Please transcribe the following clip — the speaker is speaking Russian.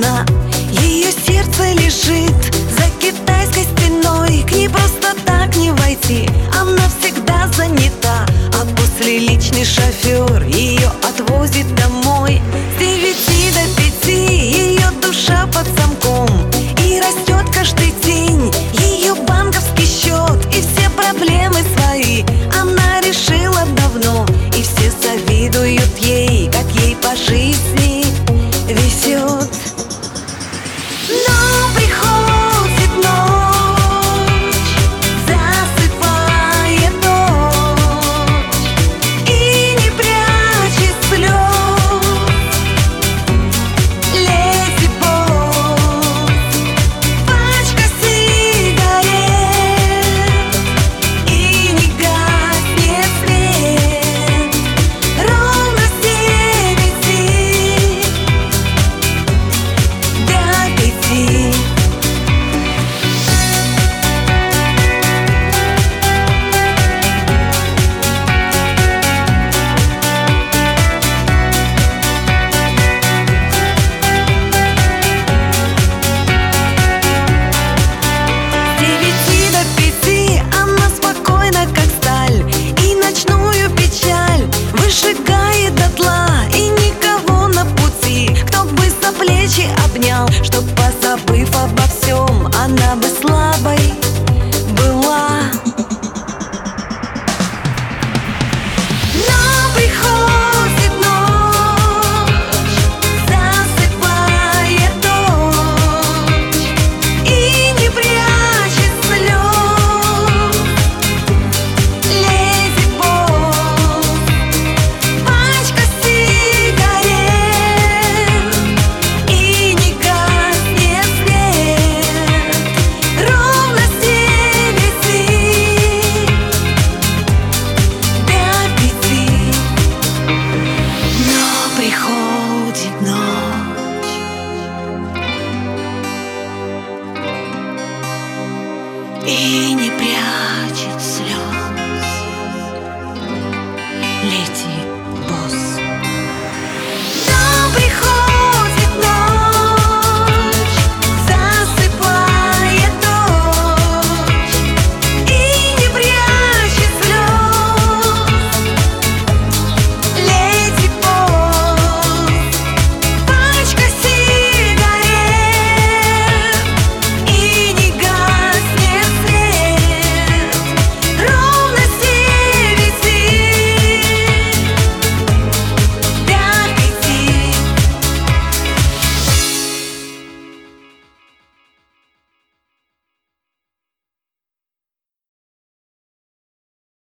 одна. Ее сердце лежит за китайской стеной. К ней просто так не войти, она всегда занята. А после личный шофер ее отвозит домой. С 9 до 5 ее душа под замком, и растет каждый день ее банковский счет. И все проблемы свои она решила давно, и все завидуют ей, как ей по жизни везет. Но приходит ночь, засыпает ночь, и не прячет слез Леди Босс. Пачка сигарет, и не гаснет свет. Ровно с 9 до 5. Она спокойна, как сталь, и ночную печаль выжигает дотла. И никого на пути, кто бы за плечи обнял, чтоб, позабыв обо всем, она бы слабой была. Но приходит ночь, засыпает ночь, и не прячет слез Леди Босс. Пачка сигарет, и не гаснет свет. Ровно с 9 до 5. Но приходит ночь, и не прячет слез Леди Босс.